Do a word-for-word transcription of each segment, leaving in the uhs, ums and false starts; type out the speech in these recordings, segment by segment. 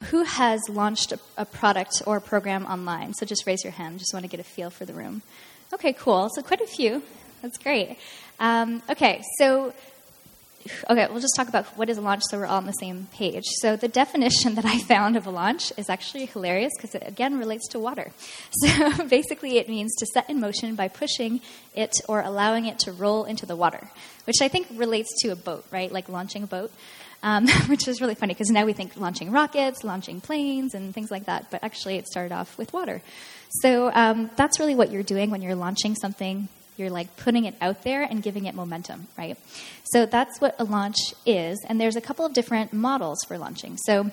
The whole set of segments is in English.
who has launched a, a product or a program online? So just raise your hand. Just want to get a feel for the room. Okay, cool. So quite a few. That's great. Um, okay, so... Okay, we'll just talk about what is a launch so we're all on the same page. So the definition that I found of a launch is actually hilarious because it, again, relates to water. So basically it means to set in motion by pushing it or allowing it to roll into the water, which I think relates to a boat, right? Like launching a boat, um, which is really funny because now we think launching rockets, launching planes, and things like that. But actually it started off with water. So um, that's really what you're doing when you're launching something. You're like putting it out there and giving it momentum, right? So that's what a launch is. And there's a couple of different models for launching. So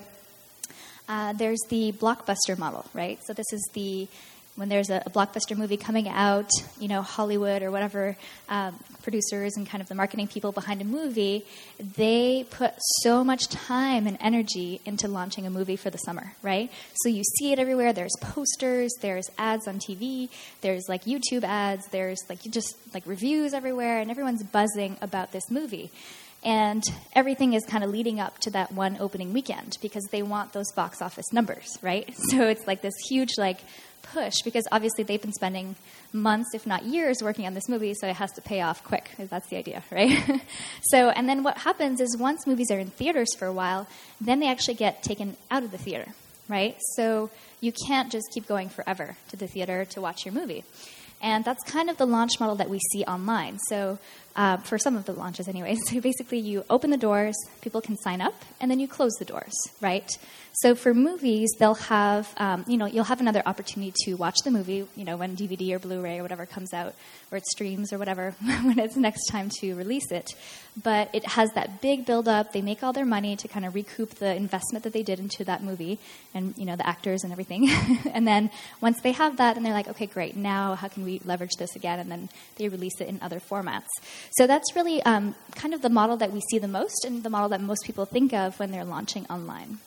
uh, there's the blockbuster model, right? So this is the when there's a, a blockbuster movie coming out, you know, Hollywood or whatever um, producers and kind of the marketing people behind a movie, they put so much time and energy into launching a movie for the summer, right? So you see it everywhere. There's posters, there's ads on T V, there's like YouTube ads, there's like you just like reviews everywhere, and everyone's buzzing about this movie. And everything is kind of leading up to that one opening weekend because they want those box office numbers, right? So it's like this huge like push because obviously they've been spending months, if not years, working on this movie, so it has to pay off quick. That's the idea, right? So, and then what happens is once movies are in theaters for a while, then they actually get taken out of the theater, right? So you can't just keep going forever to the theater to watch your movie. And that's kind of the launch model that we see online. So uh, for some of the launches anyway. So basically you open the doors, people can sign up, and then you close the doors, right? So for movies, they'll have, um, you know, you'll have another opportunity to watch the movie, you know, when D V D or Blu-ray or whatever comes out, or it streams or whatever, when it's next time to release it. But it has that big build-up. They make all their money to kind of recoup the investment that they did into that movie and, you know, the actors and everything. And then once they have that, and they're like, okay, great, now how can we leverage this again? And then they release it in other formats. So that's really um, kind of the model that we see the most and the model that most people think of when they're launching online.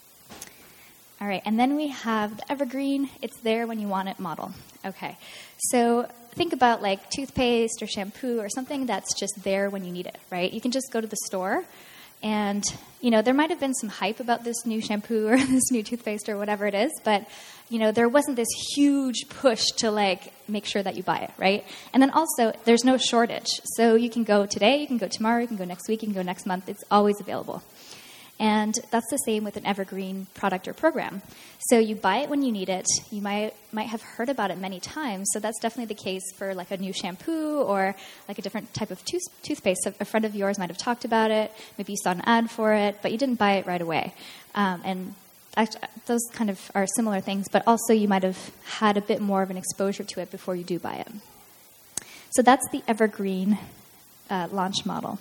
All right, and then we have the evergreen, it's there when you want it model. Okay, so think about like toothpaste or shampoo or something that's just there when you need it, right? You can just go to the store and, you know, there might have been some hype about this new shampoo or this new toothpaste or whatever it is, but, you know, there wasn't this huge push to like make sure that you buy it, right? And then also, there's no shortage. So you can go today, you can go tomorrow, you can go next week, you can go next month. It's always available. And that's the same with an evergreen product or program. So you buy it when you need it. You might might have heard about it many times. So that's definitely the case for like a new shampoo or like a different type of tooth, toothpaste. A friend of yours might have talked about it. Maybe you saw an ad for it, but you didn't buy it right away. Um, and actually, those kind of are similar things, but also you might have had a bit more of an exposure to it before you do buy it. So that's the evergreen uh, launch model.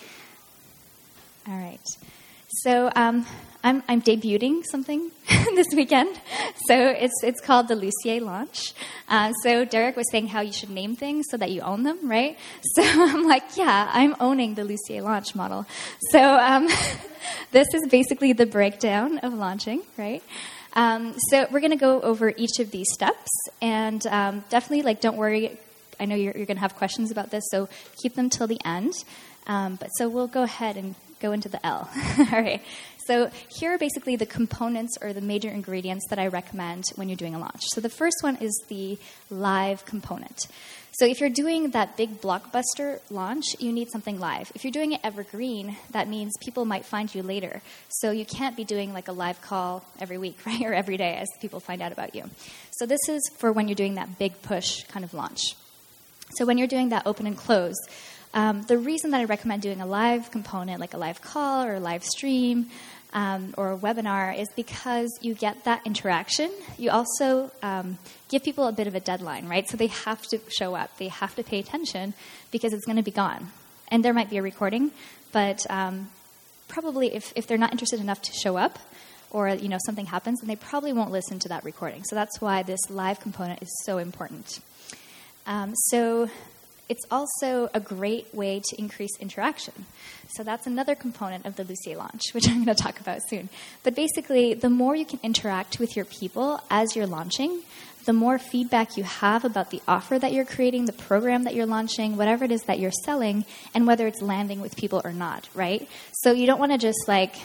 All right. So um, I'm, I'm debuting something this weekend. So it's it's called the Lucier launch. Uh, so Derek was saying how you should name things so that you own them, right? So I'm like, yeah, I'm owning the Lucier launch model. So um, this is basically the breakdown of launching, right? Um, so we're going to go over each of these steps, and um, definitely, like, don't worry. I know you're, you're going to have questions about this, so keep them till the end. Um, but so we'll go ahead and go into the L. All right. So here are basically the components or the major ingredients that I recommend when you're doing a launch. So the first one is the live component. So if you're doing that big blockbuster launch, you need something live. If you're doing it evergreen, that means people might find you later. So you can't be doing like a live call every week, right, or every day as people find out about you. So this is for when you're doing that big push kind of launch. So when you're doing that open and close, Um, the reason that I recommend doing a live component, like a live call or a live stream um, or a webinar, is because you get that interaction. You also um, give people a bit of a deadline, right? So they have to show up. They have to pay attention because it's going to be gone. And there might be a recording, but um, probably if, if they're not interested enough to show up or, you know, something happens, then they probably won't listen to that recording. So that's why this live component is so important. Um, so... It's also a great way to increase interaction. So that's another component of the Lucier launch, which I'm going to talk about soon. But basically, the more you can interact with your people as you're launching, the more feedback you have about the offer that you're creating, the program that you're launching, whatever it is that you're selling, and whether it's landing with people or not, right? So you don't want to just like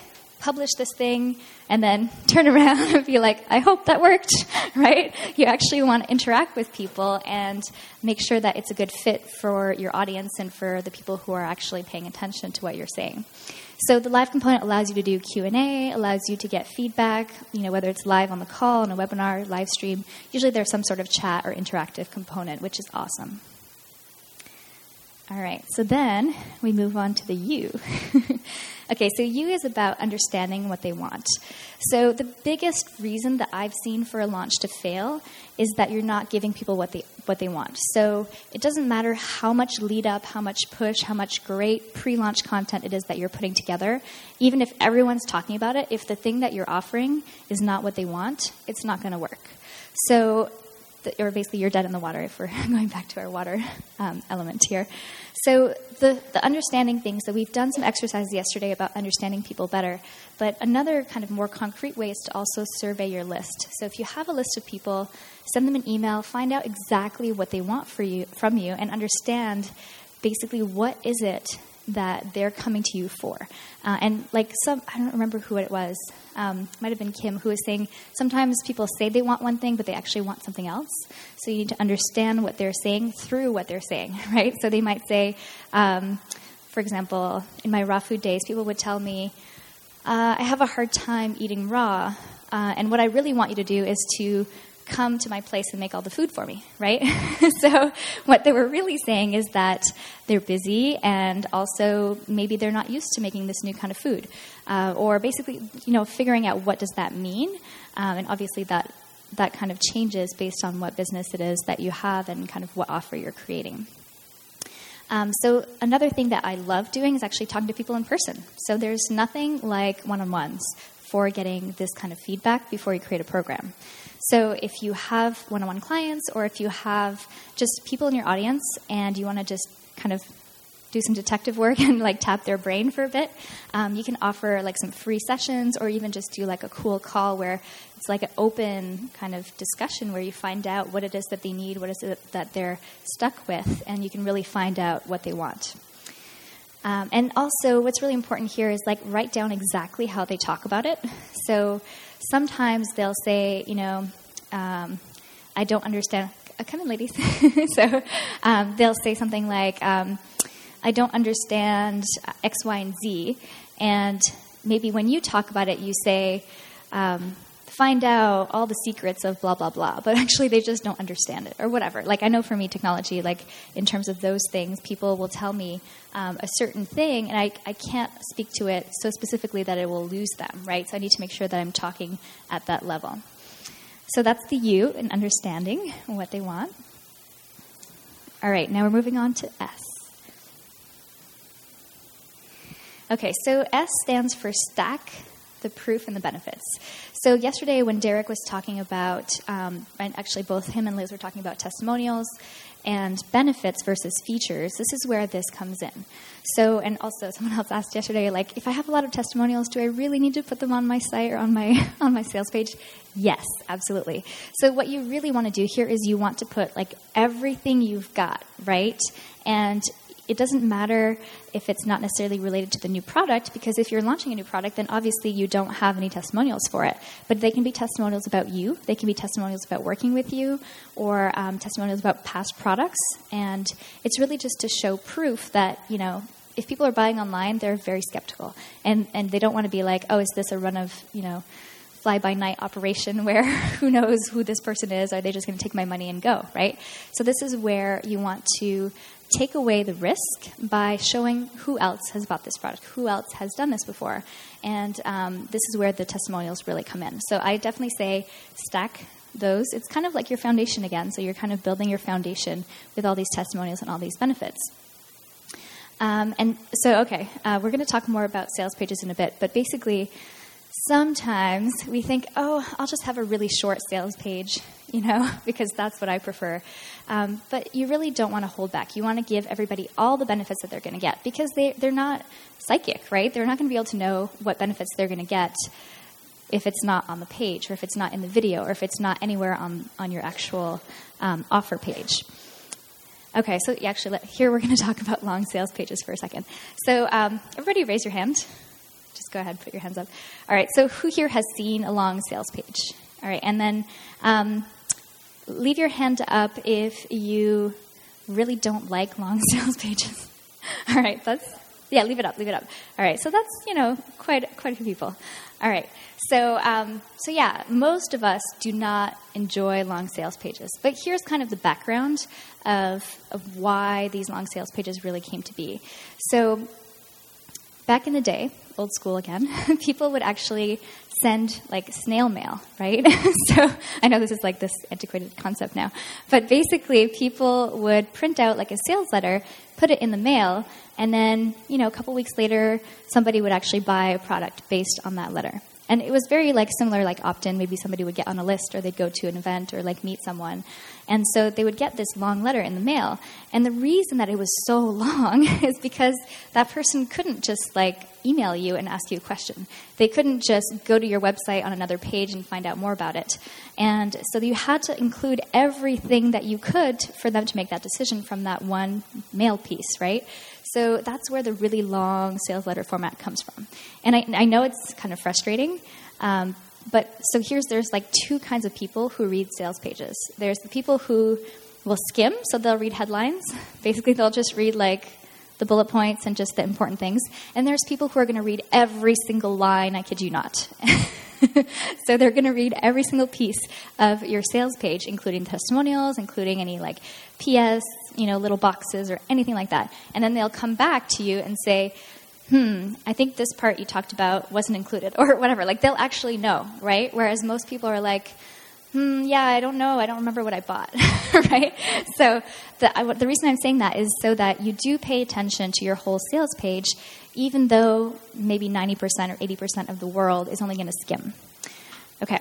publish this thing and then turn around and be like, I hope that worked, right? You actually want to interact with people and make sure that it's a good fit for your audience and for the people who are actually paying attention to what you're saying. So the live component allows you to do Q and A, allows you to get feedback, you know, whether it's live on the call, on a webinar, live stream. Usually there's some sort of chat or interactive component, which is awesome. All right, so then we move on to the U. Okay, so U is about understanding what they want. So the biggest reason that I've seen for a launch to fail is that you're not giving people what they what they want. So it doesn't matter how much lead up, how much push, how much great pre-launch content it is that you're putting together. Even if everyone's talking about it, if the thing that you're offering is not what they want, it's not going to work. So or basically you're dead in the water if we're going back to our water um, element here. So the, the understanding things, that we've done some exercises yesterday about understanding people better, but another kind of more concrete way is to also survey your list. So if you have a list of people, send them an email, find out exactly what they want for you from you, and understand basically what is it that they're coming to you for. Uh, and like some, I don't remember who it was, um, might have been Kim, who was saying sometimes people say they want one thing, but they actually want something else. So you need to understand what they're saying through what they're saying, right? So they might say, um, for example, in my raw food days, people would tell me, uh, I have a hard time eating raw, uh, and what I really want you to do is to come to my place and make all the food for me, right? So what they were really saying is that they're busy and also maybe they're not used to making this new kind of food. Uh, or basically, you know, figuring out what does that mean. Um, and obviously that, that kind of changes based on what business it is that you have and kind of what offer you're creating. Um, so another thing that I love doing is actually talking to people in person. So there's nothing like one-on-ones for getting this kind of feedback before you create a program. So if you have one-on-one clients or if you have just people in your audience and you want to just kind of do some detective work and like tap their brain for a bit, um, you can offer like some free sessions or even just do like a cool call where it's like an open kind of discussion where you find out what it is that they need, what is it that they're stuck with, and you can really find out what they want. Um, and also what's really important here is like write down exactly how they talk about it. So sometimes they'll say, you know, um, I don't understand. Uh, come in, ladies. So um, they'll say something like, um, I don't understand X, Y, and Z. And maybe when you talk about it, you say, um, find out all the secrets of blah, blah, blah. But actually, they just don't understand it or whatever. Like, I know for me, technology, like in terms of those things, people will tell me um, a certain thing, and I, I can't speak to it so specifically that it will lose them, right? So I need to make sure that I'm talking at that level. So that's the U in understanding what they want. All right, now we're moving on to S. Okay, so S stands for stack, the proof, and the benefits. So yesterday when Derek was talking about, um, and actually both him and Liz were talking about testimonials and benefits versus features, this is where this comes in. So, and also someone else asked yesterday, like, if I have a lot of testimonials, do I really need to put them on my site or on my on my sales page? Yes, absolutely. So what you really want to do here is you want to put like everything you've got, right? And it doesn't matter if it's not necessarily related to the new product, because if you're launching a new product, then obviously you don't have any testimonials for it. But they can be testimonials about you. They can be testimonials about working with you, or um, testimonials about past products. And it's really just to show proof that, you know, if people are buying online, they're very skeptical. And, and they don't want to be like, oh, is this a run of, you know, fly-by-night operation where who knows who this person is? Are they just going to take my money and go, right? So this is where you want to take away the risk by showing who else has bought this product, who else has done this before. And um, this is where the testimonials really come in. So I definitely say stack those. It's kind of like your foundation again. So you're kind of building your foundation with all these testimonials and all these benefits. Um, and so, okay, uh, we're going to talk more about sales pages in a bit. But basically, sometimes we think, oh, I'll just have a really short sales page, you know, because that's what I prefer. Um, but you really don't want to hold back. You want to give everybody all the benefits that they're going to get, because they, they're not psychic, right? They're not going to be able to know what benefits they're going to get if it's not on the page, or if it's not in the video, or if it's not anywhere on, on your actual um, offer page. Okay, so actually, let, here we're going to talk about long sales pages for a second. So um, everybody raise your hand. just go ahead, put your hands up. All right, so who here has seen a long sales page? All right, and then um, leave your hand up if you really don't like long sales pages. All right, that's, yeah, leave it up, leave it up. All right, so that's, you know, quite quite a few people. All right, so, um, so yeah, most of us do not enjoy long sales pages. But here's kind of the background of, of why these long sales pages really came to be. So back in the day, old school again, people would actually send like snail mail, right? So I know this is like this antiquated concept now, but basically people would print out like a sales letter, put it in the mail, and then, you know, a couple weeks later, somebody would actually buy a product based on that letter. And it was very like similar, like opt-in. Maybe somebody would get on a list, or they'd go to an event, or like meet someone. And so they would get this long letter in the mail. And the reason that it was so long is because that person couldn't just like email you and ask you a question. They couldn't just go to your website on another page and find out more about it. And so you had to include everything that you could for them to make that decision from that one mail piece, right? So that's where the really long sales letter format comes from. And I, I know it's kind of frustrating, um, but so here's, there's like two kinds of people who read sales pages. There's the people who will skim, so they'll read headlines. Basically, they'll just read like the bullet points and just the important things. And there's people who are going to read every single line, I kid you not. So they're going to read every single piece of your sales page, including testimonials, including any like P S, you know, little boxes or anything like that. And then they'll come back to you and say, hmm, I think this part you talked about wasn't included, or whatever. Like, they'll actually know, right? Whereas most people are like, hmm, yeah, I don't know. I don't remember what I bought, right? So the, I, the reason I'm saying that is so that you do pay attention to your whole sales page, even though maybe ninety percent or eighty percent of the world is only going to skim. Okay.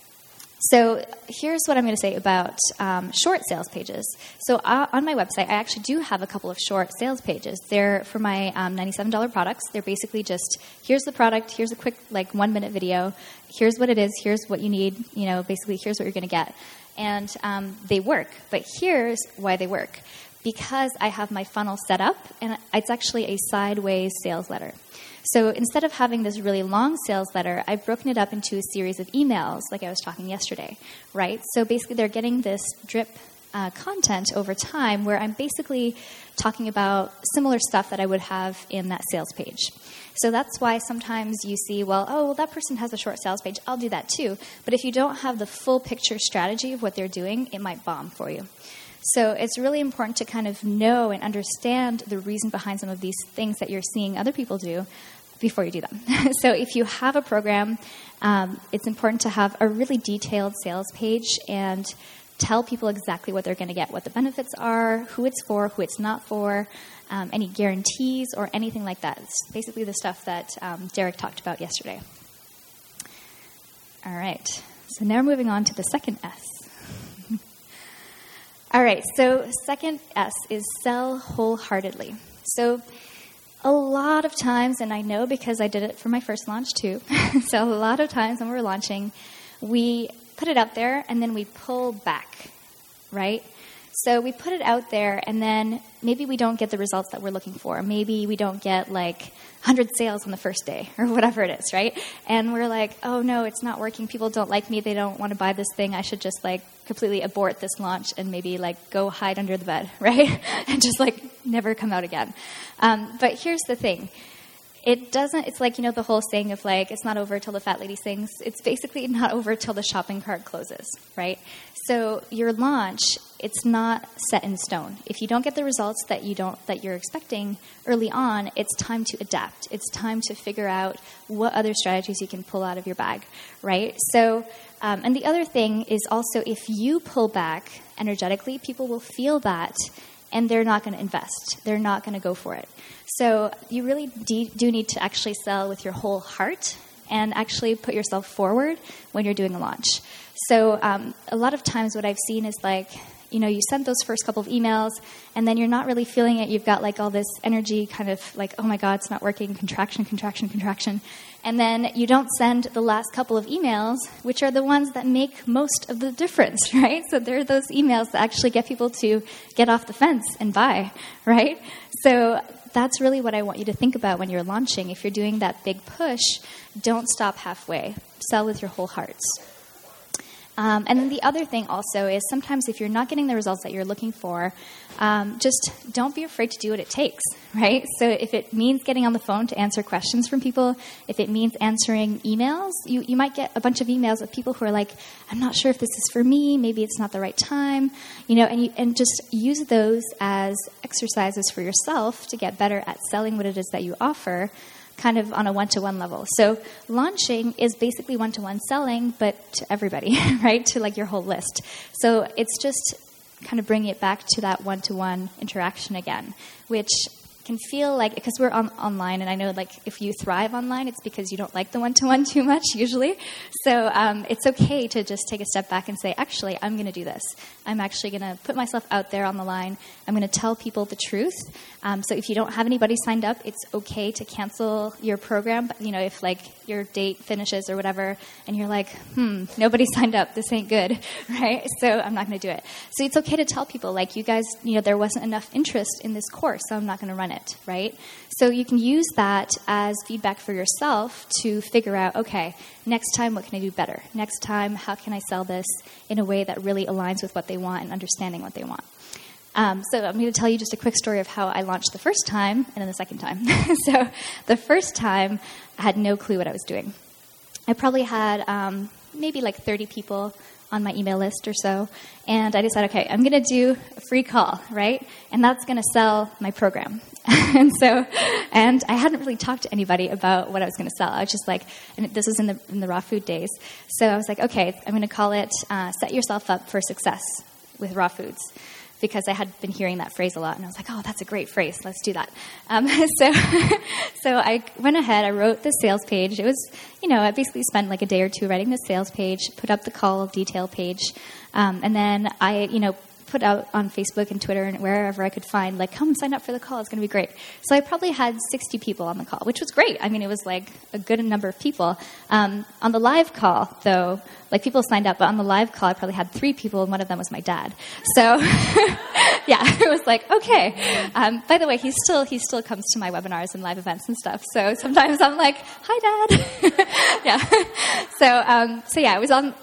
So here's what I'm going to say about um, short sales pages. So uh, on my website, I actually do have a couple of short sales pages. They're for my um, ninety-seven dollars products. They're basically just, here's the product, here's a quick like one-minute video, here's what it is, here's what you need, you know, basically here's what you're going to get. And um, they work. But here's why they work. Because I have my funnel set up, and it's actually a sideways sales letter. So instead of having this really long sales letter, I've broken it up into a series of emails, like I was talking yesterday, right? So basically they're getting this drip uh, content over time where I'm basically talking about similar stuff that I would have in that sales page. So that's why sometimes you see, well, oh, well, that person has a short sales page. I'll do that too. But if you don't have the full picture strategy of what they're doing, it might bomb for you. So it's really important to kind of know and understand the reason behind some of these things that you're seeing other people do before you do them. So if you have a program, um, it's important to have a really detailed sales page and tell people exactly what they're going to get, what the benefits are, who it's for, who it's not for, um, any guarantees or anything like that. It's basically the stuff that um, Derek talked about yesterday. All right. So now we're moving on to the second S. All right, so second S is sell wholeheartedly. So a lot of times, and I know because I did it for my first launch too, so a lot of times when we're launching, we put it out there and then we pull back, right? So we put it out there and then maybe we don't get the results that we're looking for. Maybe we don't get like one hundred sales on the first day or whatever it is, right? And we're like, oh no, it's not working. People don't like me. They don't want to buy this thing. I should just like completely abort this launch and maybe like go hide under the bed, right? And just like never come out again. Um, but here's the thing. It doesn't, it's like, you know, the whole saying of like, it's not over till the fat lady sings. It's basically not over till the shopping cart closes, right? So your launch, it's not set in stone. If you don't get the results that you don't, that you're expecting early on, it's time to adapt. It's time to figure out what other strategies you can pull out of your bag, right? So, um, and the other thing is also if you pull back energetically, people will feel that and they're not going to invest. They're not going to go for it. So you really de- do need to actually sell with your whole heart and actually put yourself forward when you're doing a launch. So um, a lot of times what I've seen is like, you know, you send those first couple of emails and then you're not really feeling it. You've got like all this energy kind of like, oh my God, it's not working, contraction, contraction, contraction. And then you don't send the last couple of emails, which are the ones that make most of the difference, right? So they're those emails that actually get people to get off the fence and buy, right? So that's really what I want you to think about when you're launching. If you're doing that big push, don't stop halfway. Sell with your whole hearts. Um, and then the other thing also is sometimes if you're not getting the results that you're looking for, um, just don't be afraid to do what it takes, right? So if it means getting on the phone to answer questions from people, if it means answering emails, you, you might get a bunch of emails of people who are like, I'm not sure if this is for me, maybe it's not the right time, you know, and, you, and just use those as exercises for yourself to get better at selling what it is that you offer, kind of on a one-to-one level. So launching is basically one-to-one selling, but to everybody, right? To like your whole list. So it's just kind of bringing it back to that one-to-one interaction again, which can feel like, because we're on, online, and I know like if you thrive online, it's because you don't like the one-to-one too much usually. So um, it's okay to just take a step back and say, actually, I'm going to do this. I'm actually going to put myself out there on the line. I'm going to tell people the truth. Um, so if you don't have anybody signed up, it's okay to cancel your program. But, you know, if like your date finishes or whatever, and you're like, hmm, nobody signed up. This ain't good, right? So I'm not going to do it. So it's okay to tell people, like, you guys, you know, there wasn't enough interest in this course, so I'm not going to run it, right? So you can use that as feedback for yourself to figure out, okay, next time, what can I do better? Next time, how can I sell this in a way that really aligns with what they want and understanding what they want? Um, so I'm going to tell you just a quick story of how I launched the first time and then the second time. So the first time, I had no clue what I was doing. I probably had um, maybe like thirty people on my email list or so, and I decided, okay, I'm going to do a free call, right? And that's going to sell my program. and so, and I hadn't really talked to anybody about what I was going to sell. I was just like, and this was in the in the raw food days. So I was like, okay, I'm going to call it uh, "Set Yourself Up for Success with Raw Foods," because I had been hearing that phrase a lot, and I was like, oh, that's a great phrase. Let's do that. Um, so so I went ahead. I wrote the sales page. It was, you know, I basically spent like a day or two writing the sales page, put up the call detail page, um, and then I, you know, put out on Facebook and Twitter and wherever I could find, like, come sign up for the call. It's going to be great. So I probably had sixty people on the call, which was great. I mean, it was like a good number of people. Um, on the live call, though, like people signed up, but on the live call, I probably had three people, and one of them was my dad. So, yeah, it was like, okay. Um, by the way, he still he still comes to my webinars and live events and stuff. So sometimes I'm like, hi, Dad. yeah. So, um, so yeah, I was on.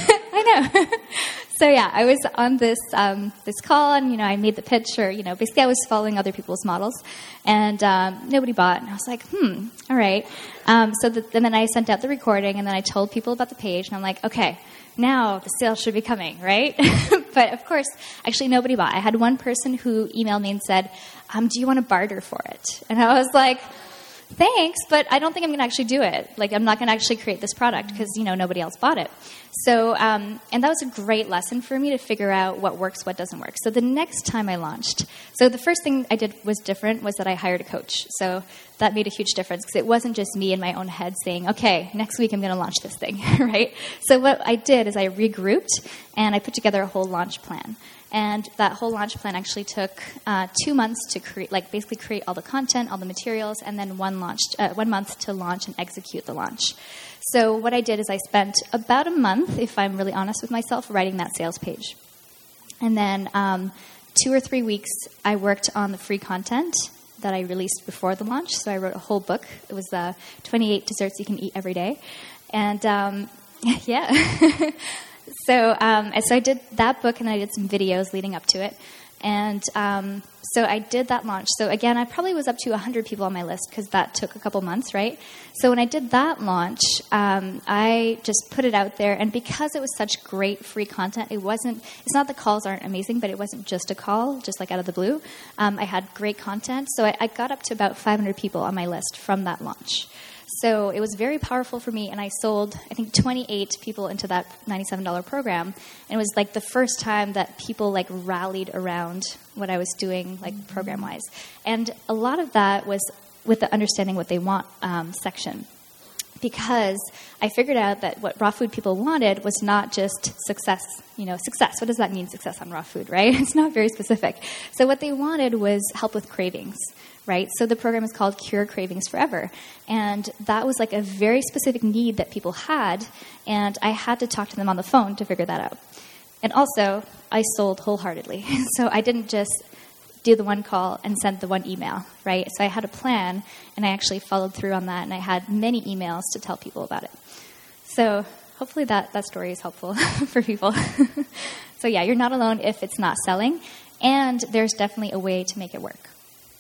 I know. So yeah, I was on this um, this call, and you know, I made the pitch, or you know, basically I was following other people's models, and um, nobody bought. And I was like, hmm, all right. Um, so the, and then I sent out the recording, and then I told people about the page, and I'm like, okay, now the sale should be coming, right? But of course, actually nobody bought. I had one person who emailed me and said, um, "Do you want to barter for it?" And I was like, thanks, but I don't think I'm going to actually do it. Like, I'm not going to actually create this product because, you know, nobody else bought it. So, um, and that was a great lesson for me to figure out what works, what doesn't work. So the next time I launched, so the first thing I did was different, was that I hired a coach. So that made a huge difference because it wasn't just me in my own head saying, okay, next week I'm going to launch this thing, right? So what I did is I regrouped and I put together a whole launch plan. And that whole launch plan actually took uh, two months to create, like basically create all the content, all the materials, and then one launched, uh, one month to launch and execute the launch. So what I did is I spent about a month, if I'm really honest with myself, writing that sales page. And then um, two or three weeks, I worked on the free content that I released before the launch. So I wrote a whole book. It was uh, twenty-eight desserts you can eat every day. And um, yeah. So, um, so I did that book, and I did some videos leading up to it. And um, so I did that launch. So again, I probably was up to one hundred people on my list because that took a couple months, right? So when I did that launch, um, I just put it out there. And because it was such great free content, it wasn't, it's not the calls aren't amazing, but it wasn't just a call, just like out of the blue. Um, I had great content. So I, I got up to about five hundred people on my list from that launch. So it was very powerful for me, and I sold, I think, twenty-eight people into that ninety-seven dollars program. And it was like the first time that people like rallied around what I was doing, like program-wise. And a lot of that was with the understanding what they want um, section. Because I figured out that what raw food people wanted was not just success, you know, success. What does that mean, success on raw food, right? It's not very specific. So what they wanted was help with cravings, right? So the program is called Cure Cravings Forever. And that was like a very specific need that people had, and I had to talk to them on the phone to figure that out. And also, I sold wholeheartedly. So I didn't just do the one call and send the one email, right? So I had a plan, and I actually followed through on that, and I had many emails to tell people about it. So hopefully that, that story is helpful for people. So yeah, you're not alone if it's not selling, and there's definitely a way to make it work.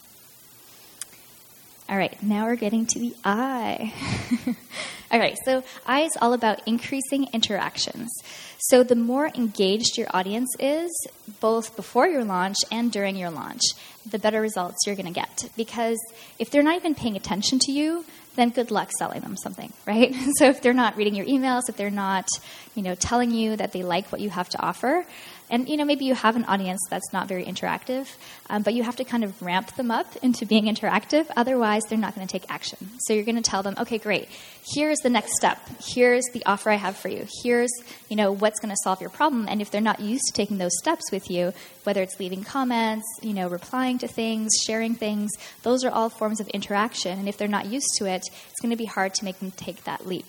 All right, now we're getting to the I. All right, so I is all about increasing interactions. So the more engaged your audience is, both before your launch and during your launch, the better results you're going to get. Because if they're not even paying attention to you, then good luck selling them something, right? So if they're not reading your emails, if they're not, you know, telling you that they like what you have to offer, and, you know, maybe you have an audience that's not very interactive, um, but you have to kind of ramp them up into being interactive. Otherwise, they're not going to take action. So you're going to tell them, okay, great. Here's the next step. Here's the offer I have for you. Here's, you know, what's going to solve your problem. And if they're not used to taking those steps with you, whether it's leaving comments, you know, replying to things, sharing things, those are all forms of interaction. And if they're not used to it, it's going to be hard to make them take that leap.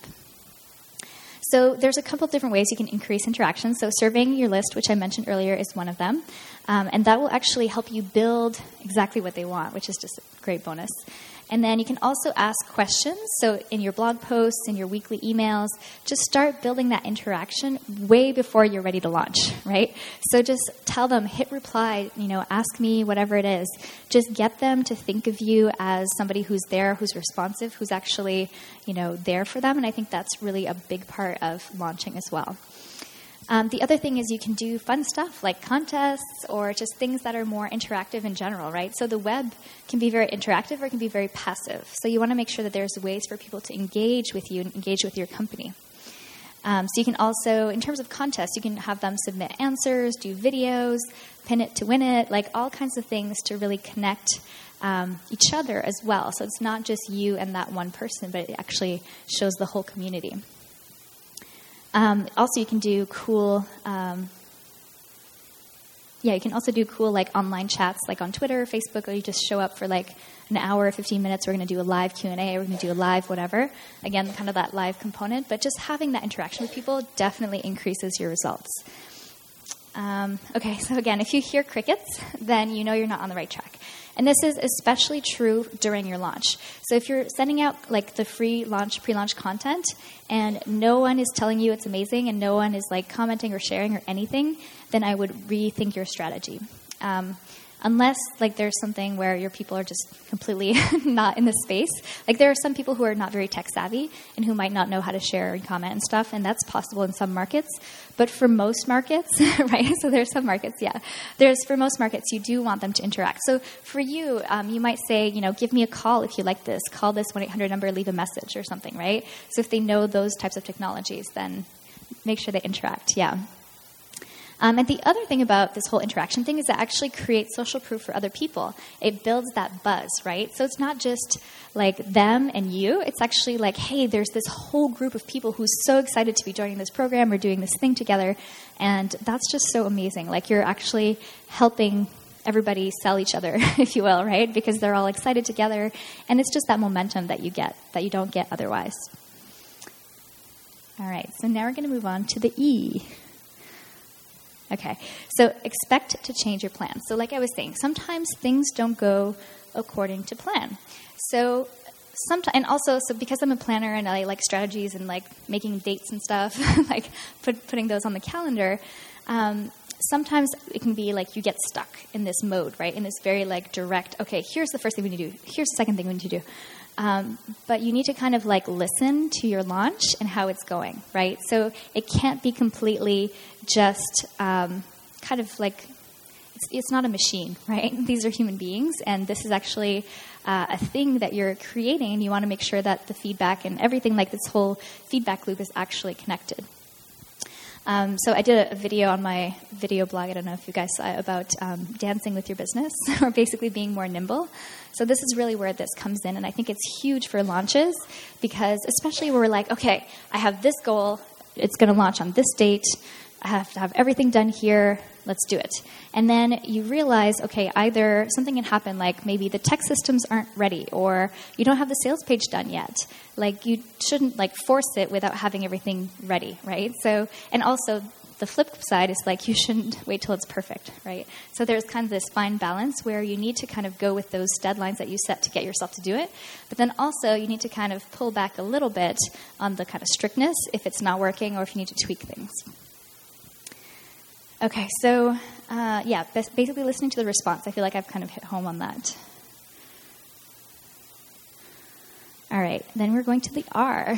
So there's a couple of different ways you can increase interaction. So surveying your list, which I mentioned earlier, is one of them. Um, and that will actually help you build exactly what they want, which is just a great bonus. And then you can also ask questions. So in your blog posts, in your weekly emails, just start building that interaction way before you're ready to launch, right? So just tell them, hit reply, you know, ask me, whatever it is. Just get them to think of you as somebody who's there, who's responsive, who's actually, you know, there for them. And I think that's really a big part of launching as well. Um, the other thing is you can do fun stuff like contests or just things that are more interactive in general, right? So the web can be very interactive or it can be very passive. So you want to make sure that there's ways for people to engage with you and engage with your company. Um, so you can also, in terms of contests, you can have them submit answers, do videos, pin it to win it, like all kinds of things to really connect um, each other as well. So it's not just you and that one person, but it actually shows the whole community. Um, also, you can do cool, um, yeah, you can also do cool like online chats like on Twitter or Facebook, or you just show up for like an hour or fifteen minutes. We're going to do a live Q and A. We're going to do a live whatever. Again, kind of that live component. But just having that interaction with people definitely increases your results. Um, okay, so again, if you hear crickets, then you know you're not on the right track. And this is especially true during your launch. So if you're sending out like the free launch, pre-launch content, and no one is telling you it's amazing, and no one is like commenting or sharing or anything, then I would rethink your strategy. Um, unless like there's something where your people are just completely not in the space. Like there are some people who are not very tech savvy and who might not know how to share and comment and stuff, and that's possible in some markets. But for most markets, right, so there's some markets, yeah. There's, for most markets, you do want them to interact. So for you, um, you might say, you know, give me a call if you like this. Call this one eight hundred number, leave a message or something, right? So if they know those types of technologies, then make sure they interact, yeah. Um, and the other thing about this whole interaction thing is it actually creates social proof for other people. It builds that buzz, right? So it's not just like them and you. It's actually like, hey, there's this whole group of people who's so excited to be joining this program or doing this thing together. And that's just so amazing. Like you're actually helping everybody sell each other, if you will, right? Because they're all excited together. And it's just that momentum that you get that you don't get otherwise. All right, so now we're going to move on to the E. Okay, so expect to change your plan. So like I was saying, sometimes things don't go according to plan. So sometimes, and also, so because I'm a planner and I like strategies and like making dates and stuff, like put, putting those on the calendar, um, sometimes it can be like you get stuck in this mode, right? In this very like direct, okay, here's the first thing we need to do. Here's the second thing we need to do. Um, but you need to kind of like listen to your launch and how it's going, right? So it can't be completely just um, kind of like, it's, it's not a machine, right? These are human beings, and this is actually uh, a thing that you're creating, and you want to make sure that the feedback and everything, like this whole feedback loop, is actually connected. Um, so I did a, a video on my video blog, I don't know if you guys saw it, about um, dancing with your business, or basically being more nimble. So this is really where this comes in, and I think it's huge for launches, because especially where we're like, okay, I have this goal, it's going to launch on this date, I have to have everything done here, let's do it. And then you realize, okay, either something can happen, like maybe the tech systems aren't ready, or you don't have the sales page done yet. Like you shouldn't like force it without having everything ready, right? So, and also the flip side is like you shouldn't wait till it's perfect, right? So there's kind of this fine balance where you need to kind of go with those deadlines that you set to get yourself to do it. But then also you need to kind of pull back a little bit on the kind of strictness if it's not working or if you need to tweak things. Okay, so uh, yeah, basically listening to the response. I feel like I've kind of hit home on that. All right, then we're going to the R.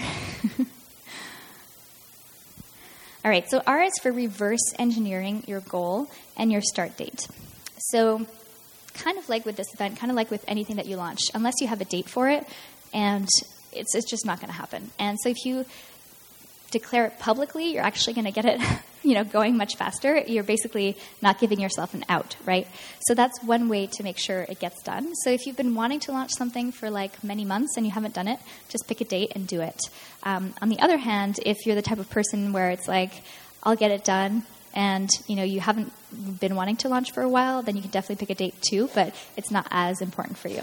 All right, so R is for reverse engineering your goal and your start date. So kind of like with this event, kind of like with anything that you launch, unless you have a date for it, and it's, it's just not going to happen. And so if you declare it publicly, you're actually going to get it you know, going much faster. You're basically not giving yourself an out, right? So that's one way to make sure it gets done. So if you've been wanting to launch something for like many months and you haven't done it, just pick a date and do it. Um, on the other hand, if you're the type of person where it's like, I'll get it done, and you know you haven't been wanting to launch for a while, then you can definitely pick a date too, but it's not as important for you.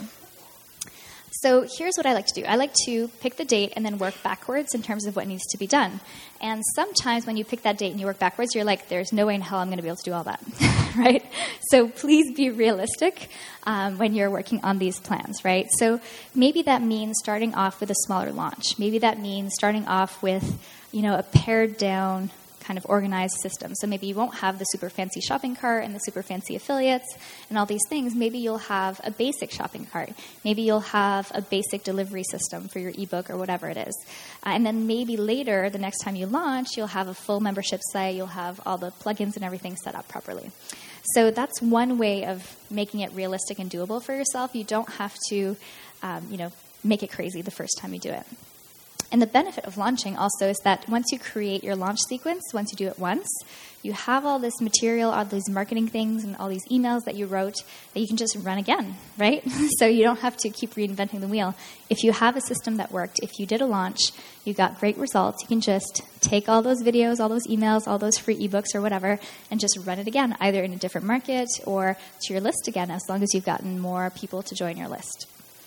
So here's what I like to do. I like to pick the date and then work backwards in terms of what needs to be done. And sometimes when you pick that date and you work backwards, you're like, there's no way in hell I'm going to be able to do all that, right? So please be realistic um, when you're working on these plans, right? So maybe that means starting off with a smaller launch. Maybe that means starting off with, you know, a pared down kind of organized system. So maybe you won't have the super fancy shopping cart and the super fancy affiliates and all these things. Maybe you'll have a basic shopping cart. Maybe you'll have a basic delivery system for your ebook or whatever it is. Uh, and then maybe later, the next time you launch, you'll have a full membership site. You'll have all the plugins and everything set up properly. So that's one way of making it realistic and doable for yourself. You don't have to, um, you know, make it crazy the first time you do it. And the benefit of launching also is that once you create your launch sequence, once you do it once, you have all this material, all these marketing things, and all these emails that you wrote that you can just run again, right? So you don't have to keep reinventing the wheel. If you have a system that worked, if you did a launch, you got great results, you can just take all those videos, all those emails, all those free ebooks or whatever, and just run it again, either in a different market or to your list again, as long as you've gotten more people to join your list.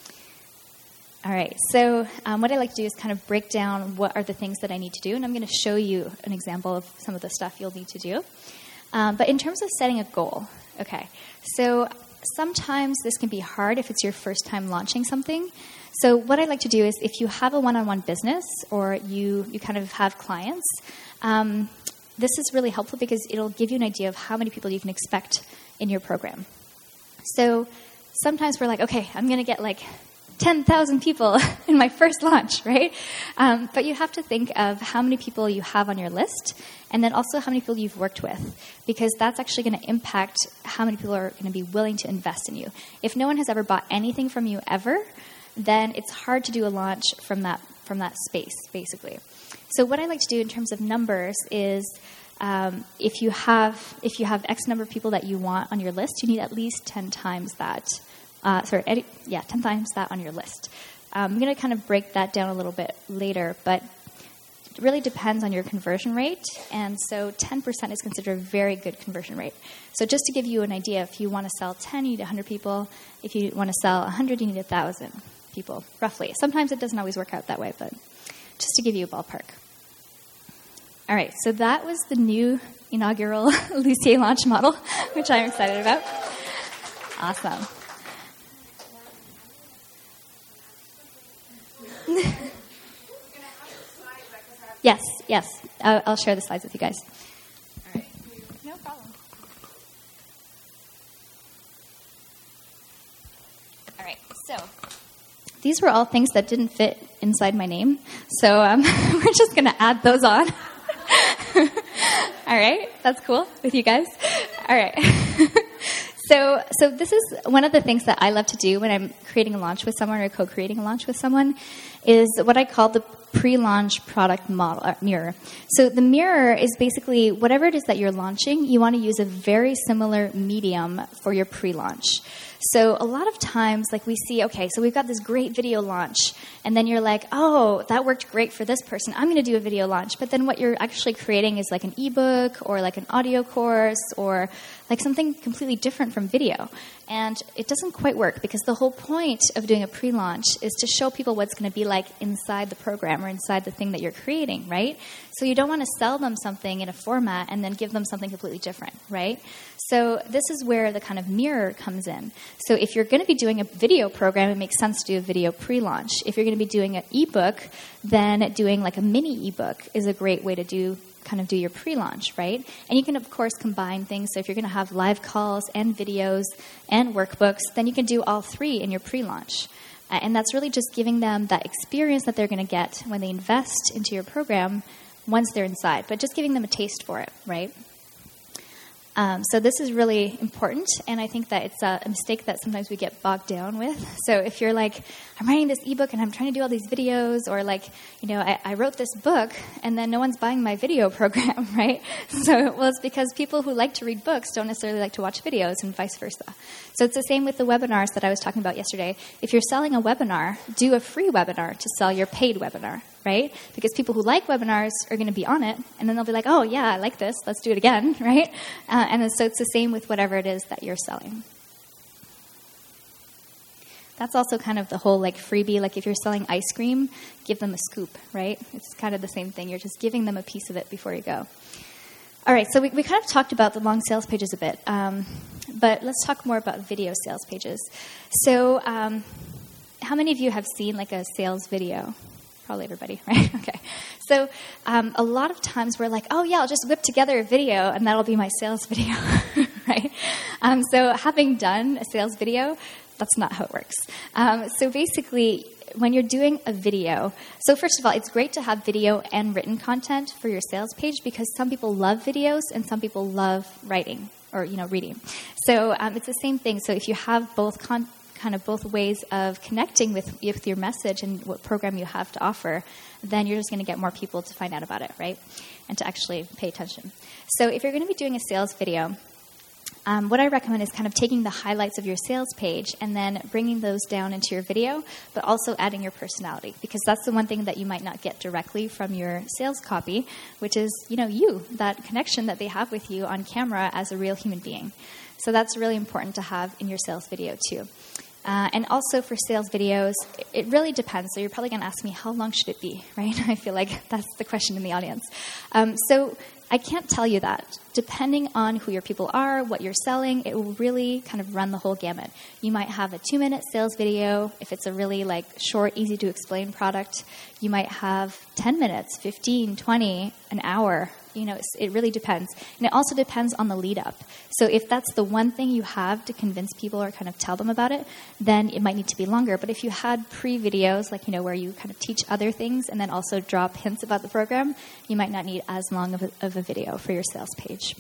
All right, so um, what I like to do is kind of break down what are the things that I need to do, and I'm going to show you an example of some of the stuff you'll need to do. Um, but in terms of setting a goal, okay, so sometimes this can be hard if it's your first time launching something. So what I like to do is if you have a one-on-one business or you, you kind of have clients, um, this is really helpful because it'll give you an idea of how many people you can expect in your program. So sometimes we're like, okay, I'm going to get like ten thousand people in my first launch, right? Um, but you have to think of how many people you have on your list and then also how many people you've worked with, because that's actually going to impact how many people are going to be willing to invest in you. If no one has ever bought anything from you ever, then it's hard to do a launch from that from that space, basically. So what I like to do in terms of numbers is um, if you have if you have X number of people that you want on your list, you need at least ten times that. Uh, sorry, edit, yeah, ten times that on your list. Um, I'm going to kind of break that down a little bit later, but it really depends on your conversion rate, and so ten percent is considered a very good conversion rate. So just to give you an idea, if you want to sell ten, you need one hundred people. If you want to sell one hundred, you need one thousand people, roughly. Sometimes it doesn't always work out that way, but just to give you a ballpark. All right, so that was the new inaugural Lucier launch model, which I'm excited about. Awesome. Yes, yes. I'll, I'll share the slides with you guys. All right. No problem. All right. So these were all things that didn't fit inside my name. So um, we're just going to add those on. All right. That's cool with you guys. All right. So so this is one of the things that I love to do when I'm creating a launch with someone or co-creating a launch with someone is what I call the pre-launch product model uh, mirror. So the mirror is basically whatever it is that you're launching, you want to use a very similar medium for your pre-launch. So a lot of times, like we see, okay, so we've got this great video launch, and then you're like, oh, that worked great for this person. I'm going to do a video launch. But then what you're actually creating is like an ebook or like an audio course or like something completely different from video. And it doesn't quite work because the whole point of doing a pre-launch is to show people what's going to be like inside the program or inside the thing that you're creating, right? So you don't want to sell them something in a format and then give them something completely different, right? So this is where the kind of mirror comes in. So if you're going to be doing a video program, it makes sense to do a video pre-launch. If you're going to be doing an ebook, then doing like a mini ebook is a great way to do kind of do your pre-launch, right? And you can, of course, combine things. So if you're going to have live calls and videos and workbooks, then you can do all three in your pre-launch. Uh, and that's really just giving them that experience that they're going to get when they invest into your program once they're inside, but just giving them a taste for it, right? Um, so this is really important, and I think that it's a, a mistake that sometimes we get bogged down with. So if you're like, I'm writing this ebook and I'm trying to do all these videos, or like, you know, I, I wrote this book and then no one's buying my video program, right? So, well, it's because people who like to read books don't necessarily like to watch videos and vice versa. So it's the same with the webinars that I was talking about yesterday. If you're selling a webinar, do a free webinar to sell your paid webinar, right? Because people who like webinars are going to be on it, and then they'll be like, oh, yeah, I like this. Let's do it again, right? Uh, and so it's the same with whatever it is that you're selling. That's also kind of the whole like freebie. Like if you're selling ice cream, give them a scoop, right? It's kind of the same thing. You're just giving them a piece of it before you go. All right, so we, we kind of talked about the long sales pages a bit, um, but let's talk more about video sales pages. So um, how many of you have seen like a sales video? Probably everybody, right? Okay. So um, a lot of times we're like, oh, yeah, I'll just whip together a video, and that'll be my sales video, right? Um, so having done a sales video, that's not how it works. Um, so basically, when you're doing a video, so first of all, it's great to have video and written content for your sales page because some people love videos and some people love writing or, you know, reading. So um, it's the same thing. So if you have both content, kind of both ways of connecting with, with your message and what program you have to offer, then you're just going to get more people to find out about it, right? And to actually pay attention. So if you're going to be doing a sales video, um, what I recommend is kind of taking the highlights of your sales page and then bringing those down into your video, but also adding your personality, because that's the one thing that you might not get directly from your sales copy, which is, you know, you, that connection that they have with you on camera as a real human being. So that's really important to have in your sales video too. Uh, and also for sales videos, it really depends. So you're probably going to ask me, how long should it be, right? I feel like that's the question in the audience. Um, so I can't tell you that. Depending on who your people are, what you're selling, it will really kind of run the whole gamut. You might have a two-minute sales video if it's a really like short, easy-to-explain product. You might have ten minutes, fifteen, twenty, an hour. You know, it's, it really depends. And it also depends on the lead up. So if that's the one thing you have to convince people or kind of tell them about it, then it might need to be longer. But if you had pre-videos, like, you know, where you kind of teach other things and then also drop hints about the program, you might not need as long of a, of a video for your sales page.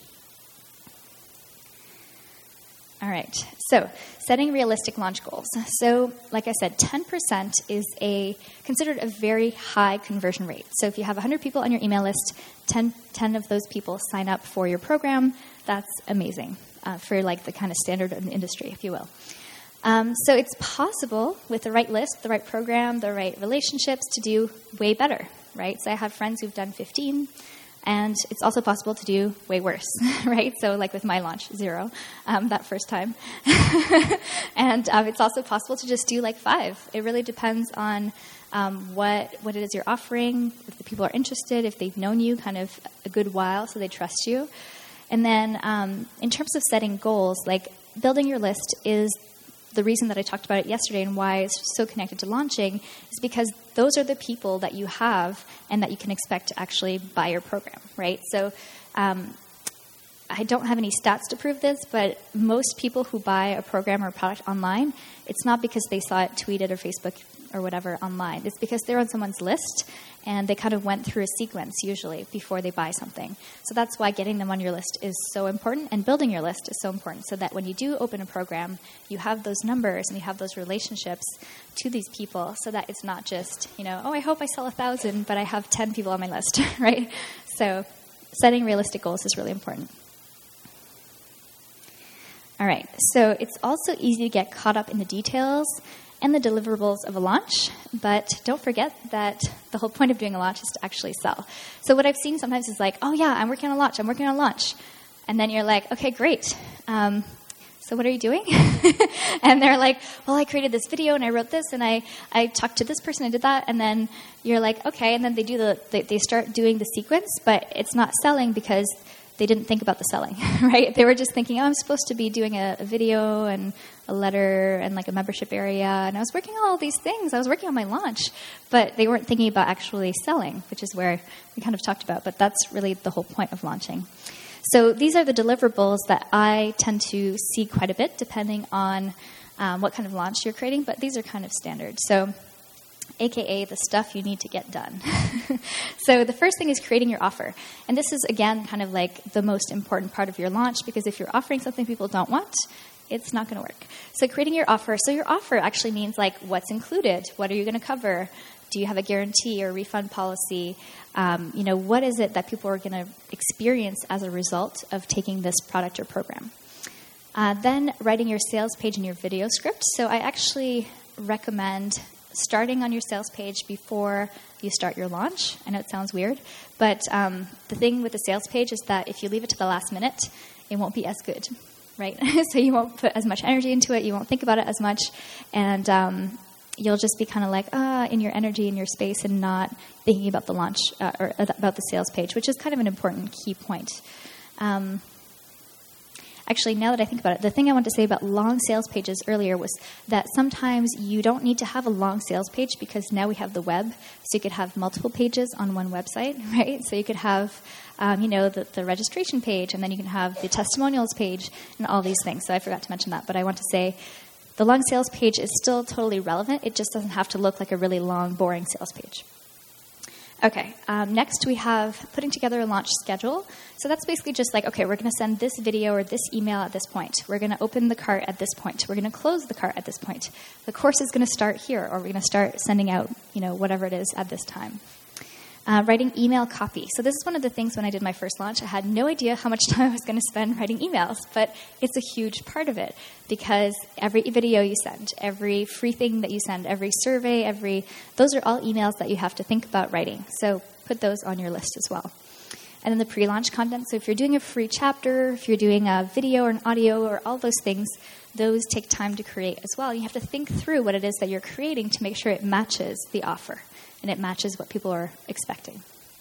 All right, so setting realistic launch goals. So like I said, ten percent is a considered a very high conversion rate. So if you have one hundred people on your email list, ten, ten of those people sign up for your program. That's amazing uh, for like the kind of standard in the industry, if you will. Um, so it's possible with the right list, the right program, the right relationships to do way better, right? So I have friends who've done fifteen. And it's also possible to do way worse, right? So like with my launch, zero, um, that first time. and um, it's also possible to just do like five. It really depends on um, what what it is you're offering, if the people are interested, if they've known you kind of a good while, so they trust you. And then um, in terms of setting goals, like building your list is the reason that I talked about it yesterday and why it's so connected to launching is because those are the people that you have and that you can expect to actually buy your program, right? So um, I don't have any stats to prove this, but most people who buy a program or a product online, it's not because they saw it tweeted or Facebook or whatever online. It's because they're on someone's list and they kind of went through a sequence usually before they buy something. So that's why getting them on your list is so important, and building your list is so important, so that when you do open a program, you have those numbers and you have those relationships to these people, so that it's not just, you know, oh, I hope I sell a thousand, but I have ten people on my list, right? So setting realistic goals is really important. All right, so it's also easy to get caught up in the details and the deliverables of a launch, but don't forget that the whole point of doing a launch is to actually sell. So what I've seen sometimes is like, oh yeah, I'm working on a launch, I'm working on a launch. And then you're like, okay, great. Um, so what are you doing? And they're like, well, I created this video and I wrote this and I, I talked to this person and did that. And then you're like, okay. And then they do the, they, they start doing the sequence, but it's not selling because they didn't think about the selling, right? They were just thinking, oh, I'm supposed to be doing a, a video and a letter and like a membership area. And I was working on all these things. I was working on my launch, but they weren't thinking about actually selling, which is where we kind of talked about. But that's really the whole point of launching. So these are the deliverables that I tend to see quite a bit, depending on um, what kind of launch you're creating. But these are kind of standard. So A K A the stuff you need to get done. So the first thing is creating your offer. And this is, again, kind of like the most important part of your launch, because if you're offering something people don't want, it's not going to work. So creating your offer. So your offer actually means like what's included. What are you going to cover? Do you have a guarantee or refund policy? Um, you know, what is it that people are going to experience as a result of taking this product or program? Uh, then writing your sales page and your video script. So I actually recommend starting on your sales page before you start your launch. I know it sounds weird, but um, the thing with the sales page is that if you leave it to the last minute, it won't be as good, right? So you won't put as much energy into it, you won't think about it as much, and um, you'll just be kind of like, ah, in your energy, in your space, and not thinking about the launch, uh, or about the sales page, which is kind of an important key point. Um, Actually, now that I think about it, the thing I wanted to say about long sales pages earlier was that sometimes you don't need to have a long sales page because now we have the web. So you could have multiple pages on one website, right? So you could have, um, you know, the, the registration page, and then you can have the testimonials page and all these things. So I forgot to mention that, but I want to say the long sales page is still totally relevant. It just doesn't have to look like a really long, boring sales page. Okay, um, next we have putting together a launch schedule. So that's basically just like, okay, we're going to send this video or this email at this point. We're going to open the cart at this point. We're going to close the cart at this point. The course is going to start here, or we're going to start sending out, you know, whatever it is at this time. Uh, writing email copy. So this is one of the things when I did my first launch, I had no idea how much time I was going to spend writing emails, but it's a huge part of it because every video you send, every free thing that you send, every survey, every those are all emails that you have to think about writing. So put those on your list as well. And then the pre-launch content. So if you're doing a free chapter, if you're doing a video or an audio or all those things, those take time to create as well. You have to think through what it is that you're creating to make sure it matches the offer and it matches what people are expecting.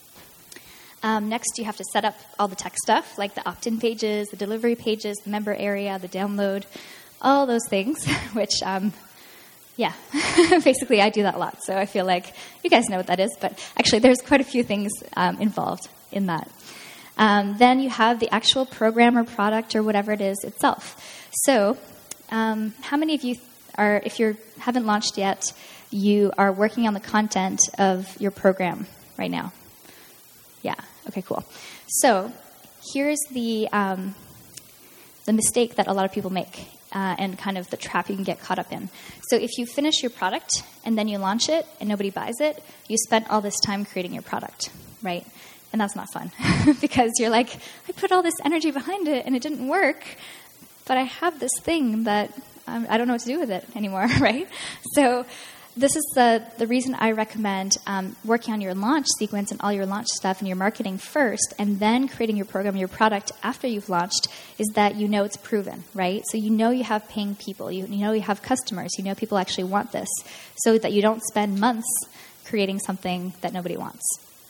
Um, next, you have to set up all the tech stuff, like the opt-in pages, the delivery pages, the member area, the download, all those things, which, um, yeah, basically I do that a lot. So I feel like you guys know what that is, but actually there's quite a few things um, involved in that. Um, then you have the actual program or product or whatever it is itself. So um, how many of you are, if you haven't launched yet, you are working on the content of your program right now? Yeah. Okay, cool. So here's the um, the mistake that a lot of people make uh, and kind of the trap you can get caught up in. So if you finish your product and then you launch it and nobody buys it, you spent all this time creating your product, right? And that's not fun because you're like, I put all this energy behind it and it didn't work, but I have this thing that um, I don't know what to do with it anymore, right? So this is the, the reason I recommend um, working on your launch sequence and all your launch stuff and your marketing first, and then creating your program, your product after you've launched, is that you know it's proven, right? So you know you have paying people. You, you know you have customers. You know people actually want this, so that you don't spend months creating something that nobody wants.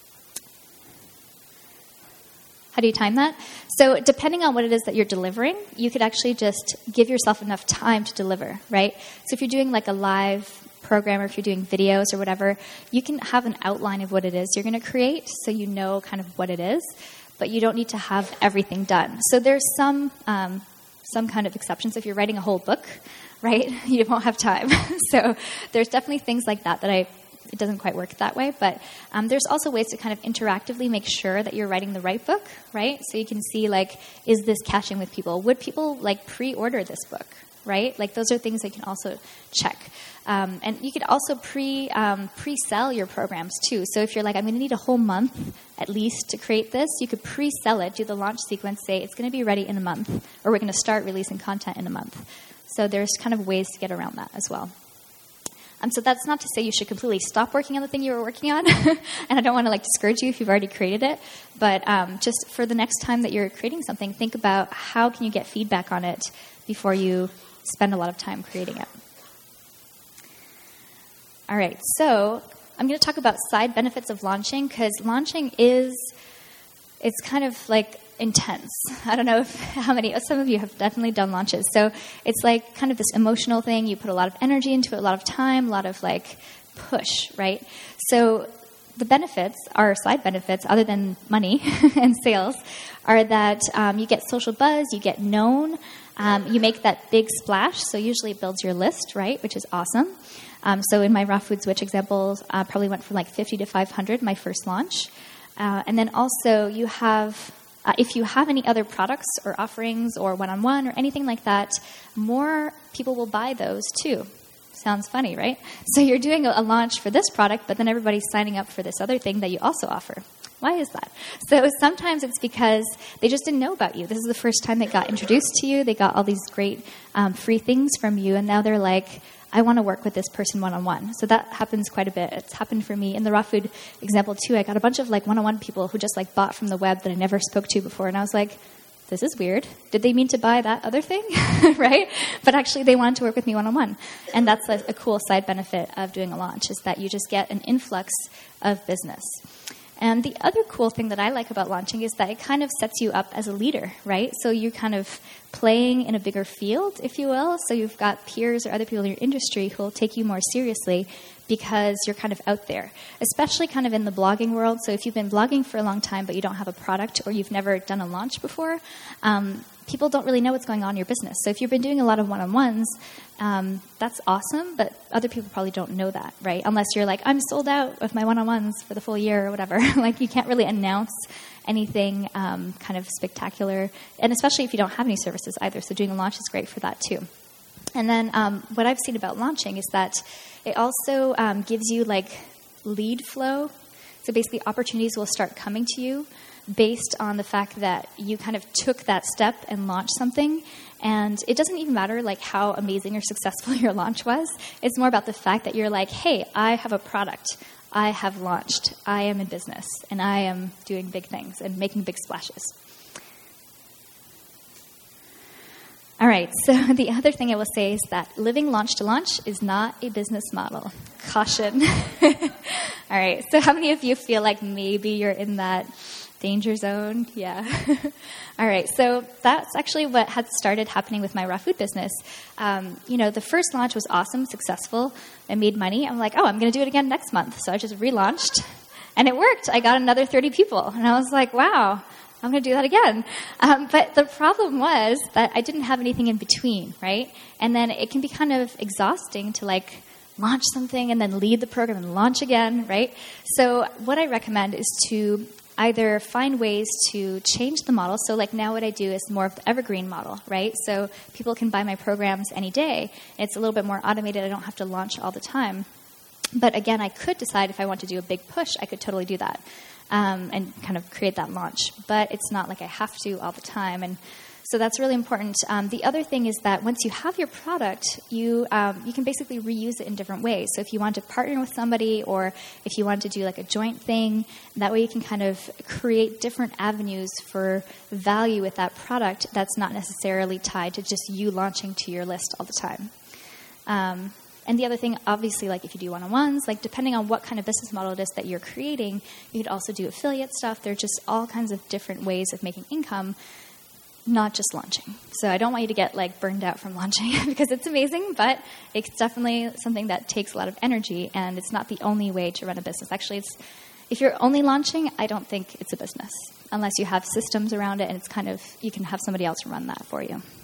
How do you time that? So depending on what it is that you're delivering, you could actually just give yourself enough time to deliver, right? So if you're doing like a live program or if you're doing videos or whatever, you can have an outline of what it is you're going to create so you know kind of what it is, but you don't need to have everything done. So there's some um, some kind of exceptions. If you're writing a whole book, right, you won't have time. So there's definitely things like that that I it doesn't quite work that way, but um, there's also ways to kind of interactively make sure that you're writing the right book, right? So you can see, like, is this catching with people? Would people, like, pre-order this book, right? Like, those are things that you can also check. Um, and you could also pre, um, pre-sell your programs, too. So if you're like, I'm going to need a whole month at least to create this, you could pre-sell it, do the launch sequence, say it's going to be ready in a month, or we're going to start releasing content in a month. So there's kind of ways to get around that as well. Um, so that's not to say you should completely stop working on the thing you were working on. And I don't want to like discourage you if you've already created it. But um, just for the next time that you're creating something, think about how can you get feedback on it before you spend a lot of time creating it. All right, so I'm going to talk about side benefits of launching, because launching is, it's kind of like intense. I don't know if how many, some of you have definitely done launches. So it's like kind of this emotional thing. You put a lot of energy into it, a lot of time, a lot of like push, right? So the benefits, our side benefits, other than money and sales, are that um, you get social buzz, you get known, um, you make that big splash. So usually it builds your list, right, which is awesome. Um, so in my raw food switch example, uh, probably went from like fifty to five hundred, my first launch. Uh, and then also you have, uh, if you have any other products or offerings or one-on-one or anything like that, more people will buy those too. Sounds funny, right? So you're doing a, a launch for this product, but then everybody's signing up for this other thing that you also offer. Why is that? So sometimes it's because they just didn't know about you. This is the first time they got introduced to you. They got all these great um, free things from you, and now they're like, I want to work with this person one-on-one. So that happens quite a bit. It's happened for me in the raw food example too. I got a bunch of like one-on-one people who just like bought from the web that I never spoke to before, and I was like, this is weird. Did they mean to buy that other thing? Right? But actually they wanted to work with me one-on-one. And that's a, a cool side benefit of doing a launch, is that you just get an influx of business. And the other cool thing that I like about launching is that it kind of sets you up as a leader, right? So you're kind of playing in a bigger field, if you will. So you've got peers or other people in your industry who will take you more seriously because you're kind of out there, especially kind of in the blogging world. So if you've been blogging for a long time but you don't have a product, or you've never done a launch before, um, people don't really know what's going on in your business. So if you've been doing a lot of one-on-ones, um, that's awesome, but other people probably don't know that, right? Unless you're like, I'm sold out of my one-on-ones for the full year or whatever. Like, you can't really announce anything um, kind of spectacular, and especially if you don't have any services either. So doing a launch is great for that too. And then um, what I've seen about launching is that it also um, gives you like lead flow. So basically opportunities will start coming to you based on the fact that you kind of took that step and launched something. And it doesn't even matter like how amazing or successful your launch was. It's more about the fact that you're like, hey, I have a product. I have launched. I am in business. And I am doing big things and making big splashes. All right, so the other thing I will say is that living launch to launch is not a business model. Caution. All right, so how many of you feel like maybe you're in that danger zone? Yeah. All right, so that's actually what had started happening with my raw food business. Um, you know, the first launch was awesome, successful. I made money. I'm like, oh, I'm going to do it again next month. So I just relaunched, and it worked. I got another thirty people, and I was like, wow, I'm going to do that again. Um, but the problem was that I didn't have anything in between, right? And then it can be kind of exhausting to like launch something and then lead the program and launch again, right? So what I recommend is to either find ways to change the model. So like now what I do is more of the evergreen model, right? So people can buy my programs any day. It's a little bit more automated. I don't have to launch all the time. But again, I could decide if I want to do a big push, I could totally do that. Um, and kind of create that launch. But it's not like I have to all the time. And so that's really important. Um, the other thing is that once you have your product, you um, you can basically reuse it in different ways. So if you want to partner with somebody, or if you want to do like a joint thing, that way you can kind of create different avenues for value with that product that's not necessarily tied to just you launching to your list all the time. Um, And the other thing, obviously, like if you do one-on-ones, like depending on what kind of business model it is that you're creating, you could also do affiliate stuff. There are just all kinds of different ways of making income, not just launching. So I don't want you to get like burned out from launching because it's amazing, but it's definitely something that takes a lot of energy, and it's not the only way to run a business. Actually, it's if you're only launching, I don't think it's a business unless you have systems around it, and it's kind of you can have somebody else run that for you.